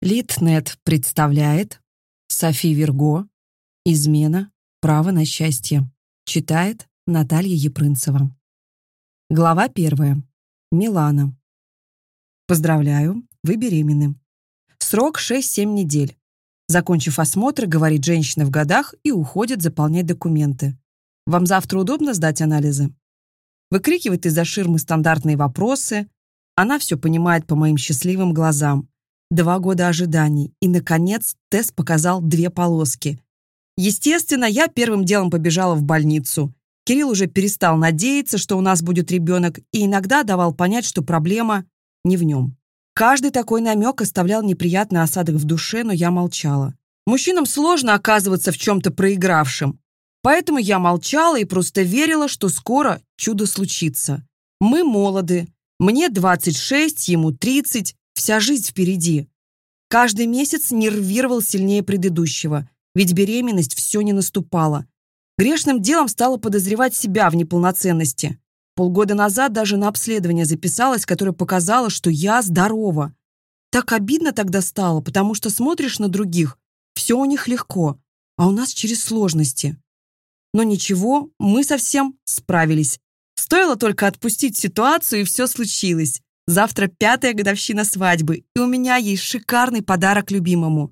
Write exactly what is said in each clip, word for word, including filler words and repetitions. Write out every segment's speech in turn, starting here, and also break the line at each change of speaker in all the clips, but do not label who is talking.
Литнет представляет Софи Верго. Измена. Право на счастье. Читает Наталья Епрынцева. Глава первая. Милана. Поздравляю, вы беременны. Срок шесть-семь недель. Закончив осмотр, говорит женщина в годах и уходит заполнять документы. Вам завтра удобно сдать анализы? Выкрикивает из-за ширмы стандартные вопросы. Она все понимает по моим счастливым глазам. Два года ожиданий, и, наконец, тест показал две полоски. Естественно, я первым делом побежала в больницу. Кирилл уже перестал надеяться, что у нас будет ребенок, и иногда давал понять, что проблема не в нем. Каждый такой намек оставлял неприятный осадок в душе, но я молчала. Мужчинам сложно оказываться в чем-то проигравшим. Поэтому я молчала и просто верила, что скоро чудо случится. Мы молоды. Мне двадцать шесть, ему тридцать. Вся жизнь впереди. Каждый месяц нервировал сильнее предыдущего, ведь беременность все не наступала. Грешным делом стала подозревать себя в неполноценности. Полгода назад даже на обследование записалась, которое показало, что я здорова. Так обидно тогда стало, потому что смотришь на других, все у них легко, а у нас через сложности. Но ничего, мы совсем справились. Стоило только отпустить ситуацию, и все случилось. Завтра пятая годовщина свадьбы, и у меня есть шикарный подарок любимому.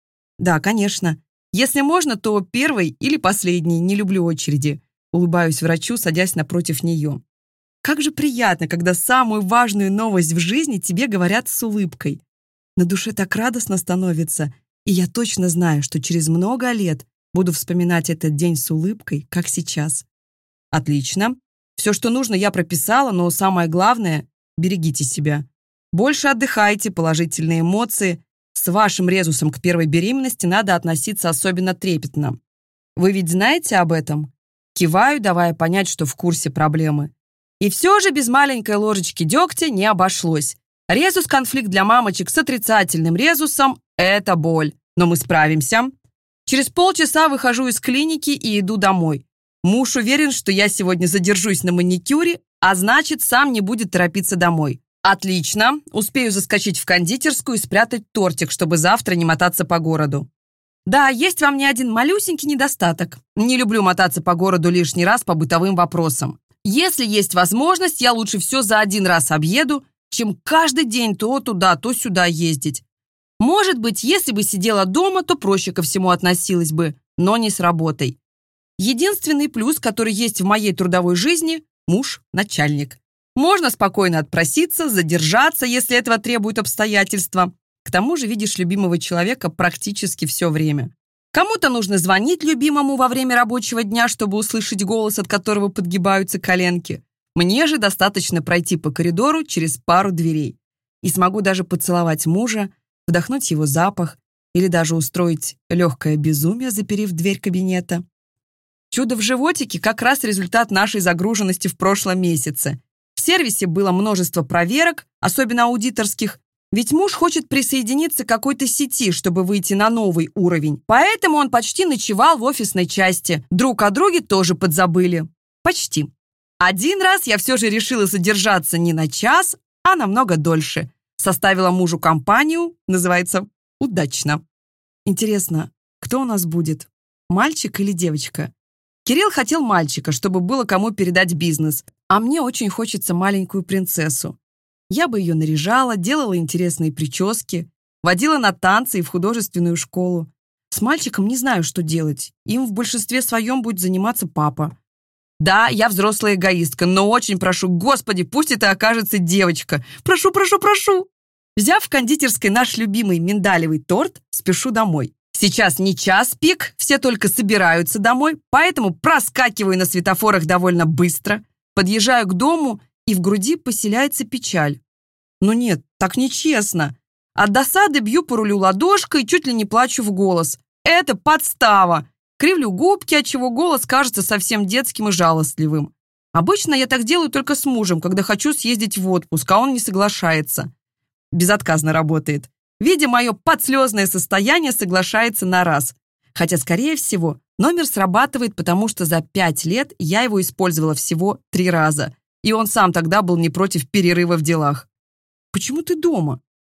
Да, конечно. Если можно, то первый или последний, не люблю очереди. Улыбаюсь врачу, садясь напротив нее. Как же приятно, когда самую важную новость в жизни тебе говорят с улыбкой. На душе так радостно становится, и я точно знаю, что через много лет буду вспоминать этот день с улыбкой, как сейчас. Отлично. Все, что нужно, я прописала, но самое главное — берегите себя. Больше отдыхайте, положительные эмоции. С вашим резусом к первой беременности надо относиться особенно трепетно. Вы ведь знаете об этом? Киваю, давая понять, что в курсе проблемы. И все же без маленькой ложечки дегтя не обошлось. Резус-конфликт для мамочек с отрицательным резусом – это боль. Но мы справимся. Через полчаса выхожу из клиники и иду домой. Муж уверен, что я сегодня задержусь на маникюре, а значит, сам не будет торопиться домой. Отлично. Успею заскочить в кондитерскую и спрятать тортик, чтобы завтра не мотаться по городу. Да, есть во мне один малюсенький недостаток. Не люблю мотаться по городу лишний раз по бытовым вопросам. Если есть возможность, я лучше все за один раз объеду, чем каждый день то туда, то сюда ездить. Может быть, если бы сидела дома, то проще ко всему относилась бы, но не с работой. Единственный плюс, который есть в моей трудовой жизни – муж – начальник. Можно спокойно отпроситься, задержаться, если этого требуют обстоятельства. К тому же видишь любимого человека практически все время. Кому-то нужно звонить любимому во время рабочего дня, чтобы услышать голос, от которого подгибаются коленки. Мне же достаточно пройти по коридору через пару дверей. И смогу даже поцеловать мужа, вдохнуть его запах или даже устроить легкое безумие, заперев дверь кабинета. Чудо в животике как раз результат нашей загруженности в прошлом месяце. В сервисе было множество проверок, особенно аудиторских, ведь муж хочет присоединиться к какой-то сети, чтобы выйти на новый уровень. Поэтому он почти ночевал в офисной части. Друг о друге тоже подзабыли. Почти. Один раз я все же решила задержаться не на час, а намного дольше. Составила мужу компанию, называется «Удачно». Интересно, кто у нас будет? Мальчик или девочка? Кирилл хотел мальчика, чтобы было кому передать бизнес, а мне очень хочется маленькую принцессу. Я бы ее наряжала, делала интересные прически, водила на танцы и в художественную школу. С мальчиком не знаю, что делать. Им в большинстве своем будет заниматься папа. Да, я взрослая эгоистка, но очень прошу, Господи, пусть это окажется девочка. Прошу, прошу, прошу. Взяв в кондитерской наш любимый миндалевый торт, спешу домой. Сейчас не час пик, все только собираются домой, поэтому проскакиваю на светофорах довольно быстро, подъезжаю к дому, и в груди поселяется печаль. Ну нет, так нечестно. От досады бью по рулю ладошкой и чуть ли не плачу в голос. Это подстава. Кривлю губки, отчего голос кажется совсем детским и жалостливым. Обычно я так делаю только с мужем, когда хочу съездить в отпуск, а он не соглашается. Безотказно работает. Видя мое подслезное состояние, соглашается на раз. Хотя, скорее всего, номер срабатывает, потому что за пять лет я его использовала всего три раза. И он сам тогда был не против перерыва в делах. «Почему ты дома?»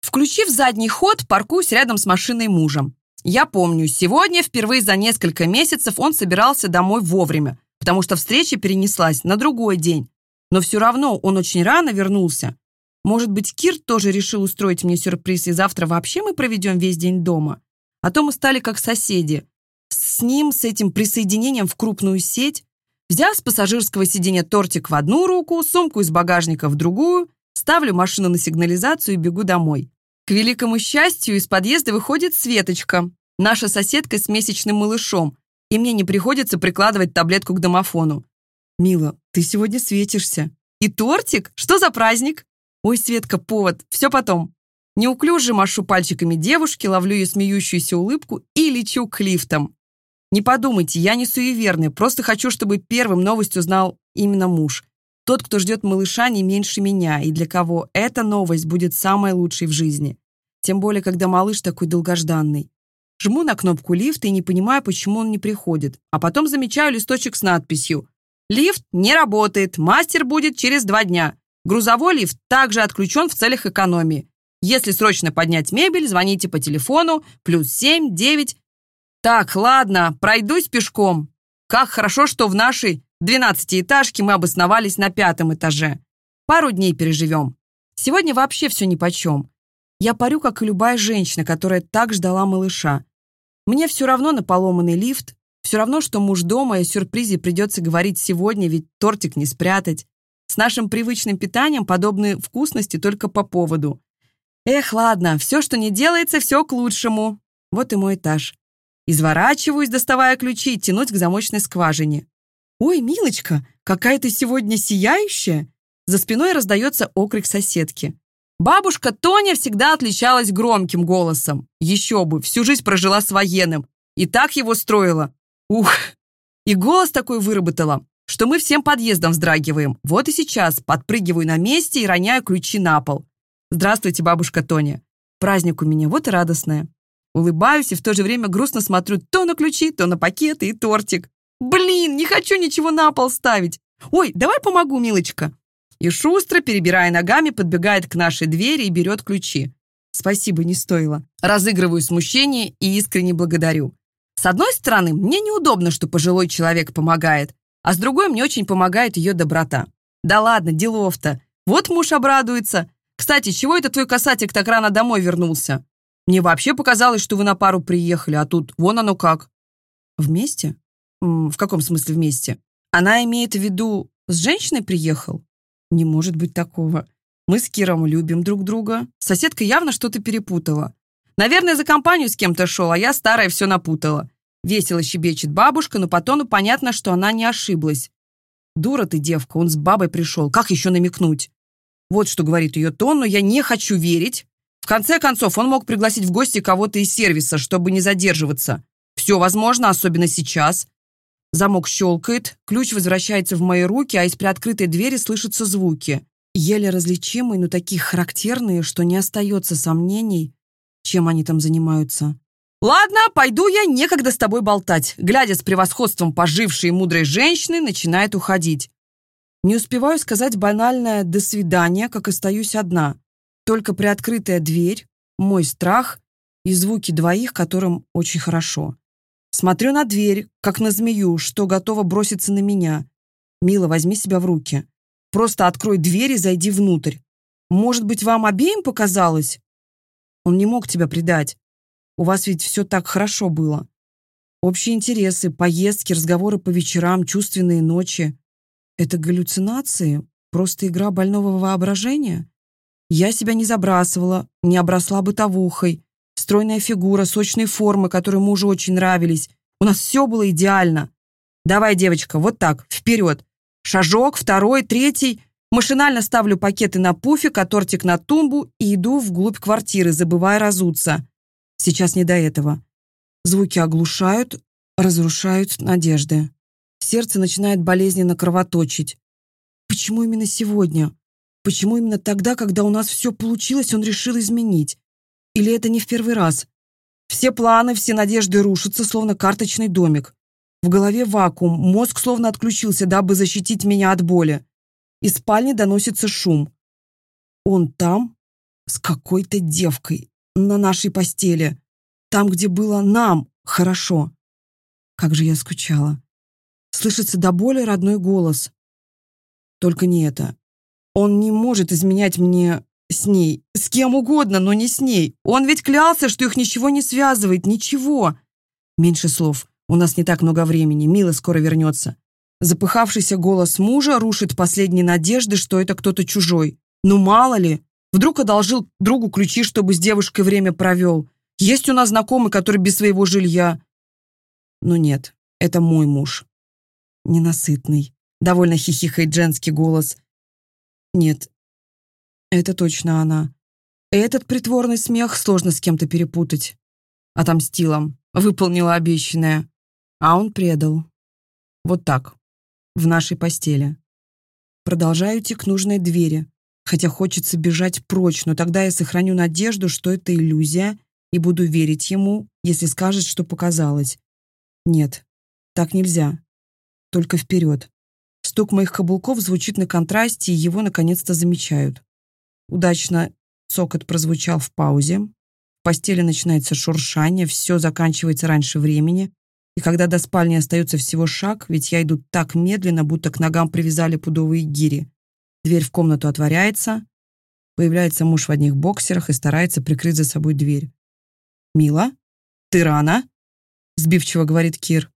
Включив задний ход, паркуюсь рядом с машиной мужа. Я помню, сегодня впервые за несколько месяцев он собирался домой вовремя, потому что встреча перенеслась на другой день. Но все равно он очень рано вернулся. Может быть, Кир тоже решил устроить мне сюрприз, и завтра вообще мы проведем весь день дома? А то мы стали как соседи. С ним, с этим присоединением в крупную сеть, взяв с пассажирского сиденья тортик в одну руку, сумку из багажника в другую, ставлю машину на сигнализацию и бегу домой. К великому счастью, из подъезда выходит Светочка, наша соседка с месячным малышом, и мне не приходится прикладывать таблетку к домофону. «Мила, ты сегодня светишься. И тортик? Что за праздник?» «Ой, Светка, повод. Все потом». Неуклюже машу пальчиками девушки, ловлю ее смеющуюся улыбку и лечу к лифтам. Не подумайте, я не суеверная, просто хочу, чтобы первым новость узнал именно муж. Тот, кто ждет малыша не меньше меня, и для кого эта новость будет самой лучшей в жизни. Тем более, когда малыш такой долгожданный. Жму на кнопку лифта и не понимаю, почему он не приходит. А потом замечаю листочек с надписью: «Лифт не работает, мастер будет через два дня. Грузовой лифт также отключен в целях экономии. Если срочно поднять мебель, звоните по телефону плюс семь девять». Так, ладно, пройдусь пешком. Как хорошо, что в нашей двенадцатиэтажке мы обосновались на пятом этаже. Пару дней переживем. Сегодня вообще все нипочем. Я парю, как и любая женщина, которая так ждала малыша. Мне все равно на поломанный лифт, все равно, что муж дома, и о сюрпризе придется говорить сегодня, ведь тортик не спрятать. С нашим привычным питанием подобные вкусности только по поводу. Эх, ладно, все, что не делается, все к лучшему. Вот и мой этаж. Изворачиваюсь, доставая ключи, и тянусь к замочной скважине. «Ой, милочка, какая ты сегодня сияющая!» За спиной раздается окрик соседки. Бабушка Тоня всегда отличалась громким голосом. Еще бы, всю жизнь прожила с военным. И так его строила. Ух! И голос такой выработала, что мы всем подъездом вздрагиваем. Вот и сейчас подпрыгиваю на месте и роняю ключи на пол. «Здравствуйте, бабушка Тоня. Праздник у меня, вот и радостное». Улыбаюсь и в то же время грустно смотрю то на ключи, то на пакеты и тортик. Блин, не хочу ничего на пол ставить. Ой, давай помогу, милочка. И шустро, перебирая ногами, подбегает к нашей двери и берет ключи. Спасибо, не стоило. Разыгрываю смущение и искренне благодарю. С одной стороны, мне неудобно, что пожилой человек помогает, а с другой мне очень помогает ее доброта. Да ладно, делов-то. Вот муж обрадуется. Кстати, чего это твой касатик так рано домой вернулся? Мне вообще показалось, что вы на пару приехали, а тут вон оно как. Вместе? В каком смысле вместе? Она имеет в виду, с женщиной приехал? Не может быть такого. Мы с Киром любим друг друга. Соседка явно что-то перепутала. Наверное, за компанию с кем-то шел, а я старая все напутала. Весело щебечет бабушка, но по тону понятно, что она не ошиблась. Дура ты, девка, он с бабой пришел. Как еще намекнуть? Вот что говорит ее тон, но я не хочу верить. В конце концов, он мог пригласить в гости кого-то из сервиса, чтобы не задерживаться. Все возможно, особенно сейчас. Замок щелкает, ключ возвращается в мои руки, а из приоткрытой двери слышатся звуки. Еле различимые, но такие характерные, что не остается сомнений, чем они там занимаются. Ладно, пойду я, некогда с тобой болтать. Глядя с превосходством пожившей и мудрой женщины, начинает уходить. Не успеваю сказать банальное «до свидания», как остаюсь одна. Только приоткрытая дверь, мой страх и звуки двоих, которым очень хорошо. Смотрю на дверь, как на змею, что готова броситься на меня. Мила, возьми себя в руки. Просто открой дверь и зайди внутрь. Может быть, вам обеим показалось? Он не мог тебя предать. У вас ведь все так хорошо было. Общие интересы, поездки, разговоры по вечерам, чувственные ночи. Это галлюцинации? Просто игра больного воображения? Я себя не забрасывала, не обросла бытовухой. Стройная фигура, сочные формы, которые мужу очень нравились. У нас все было идеально. Давай, девочка, вот так, вперед. Шажок, второй, третий. Машинально ставлю пакеты на пуфик, а тортик на тумбу и иду вглубь квартиры, забывая разуться. Сейчас не до этого. Звуки оглушают, разрушают надежды. Сердце начинает болезненно кровоточить. Почему именно сегодня? Почему именно тогда, когда у нас все получилось, он решил изменить? Или это не в первый раз? Все планы, все надежды рушатся, словно карточный домик. В голове вакуум, мозг словно отключился, дабы защитить меня от боли. Из спальни доносится шум. Он там? с какой-то девкой на нашей постели, там, где было нам хорошо. Как же я скучала. Слышится до боли родной голос. Только не это. Он не может изменять мне с ней. С кем угодно, но не с ней. Он ведь клялся, что их ничего не связывает. Ничего. Меньше слов. У нас не так много времени. Мила скоро вернется. Запыхавшийся голос мужа рушит последние надежды, что это кто-то чужой. Ну мало ли. Вдруг одолжил другу ключи, чтобы с девушкой время провел. Есть у нас знакомый, который без своего жилья. Но нет, это мой муж. Ненасытный. Довольно хихикает женский голос. Нет, это точно она. Этот притворный смех сложно с кем-то перепутать. Отомстила, выполнила обещанное. А он предал. Вот так, в нашей постели. Продолжаю идти к нужной двери, хотя хочется бежать прочь, но тогда я сохраню надежду, что это иллюзия, и буду верить ему, если скажет, что показалось. Нет, так нельзя. Только вперед. Стук моих каблуков звучит на контрасте, и его наконец-то замечают. Удачно цокот прозвучал в паузе. В постели начинается шуршание, все заканчивается раньше времени, и когда до спальни остается всего шаг, ведь я иду так медленно, будто к ногам привязали пудовые гири. Дверь в комнату отворяется, появляется муж в одних боксерах и старается прикрыть за собой дверь. «Мила, ты рано?» — сбивчиво говорит Кир.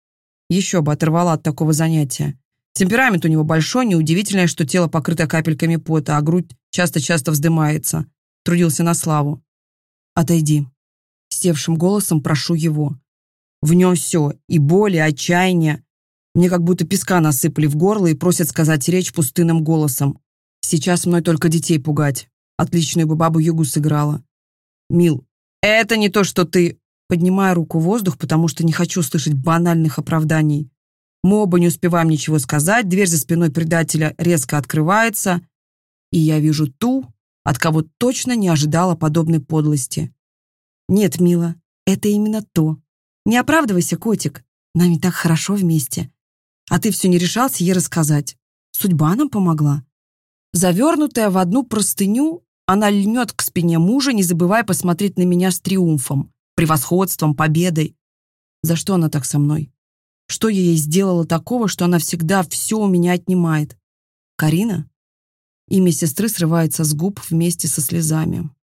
Еще бы оторвала от такого занятия. Темперамент у него большой, неудивительно, что тело покрыто капельками пота, а грудь часто-часто вздымается. Трудился на славу. «Отойди». Севшим голосом прошу его. В нем все, и боль, и отчаяние. Мне как будто песка насыпали в горло и просят сказать речь пустынным голосом. Сейчас мной только детей пугать. Отличную бы бабу-ягу сыграла. «Мил, это не то, что ты...» Поднимаю руку в воздух, потому что не хочу слышать банальных оправданий. Мы оба не успеваем ничего сказать, дверь за спиной предателя резко открывается, и я вижу ту, от кого точно не ожидала подобной подлости. «Нет, Мила, это именно то. Не оправдывайся, котик. Нам ведь так хорошо вместе. А ты все не решался ей рассказать. Судьба нам помогла». Завернутая в одну простыню, она льнет к спине мужа, не забывая посмотреть на меня с триумфом, превосходством, победой. За что она так со мной? Что я ей сделала такого, что она всегда все у меня отнимает? Карина? Имя сестры срывается с губ вместе со слезами.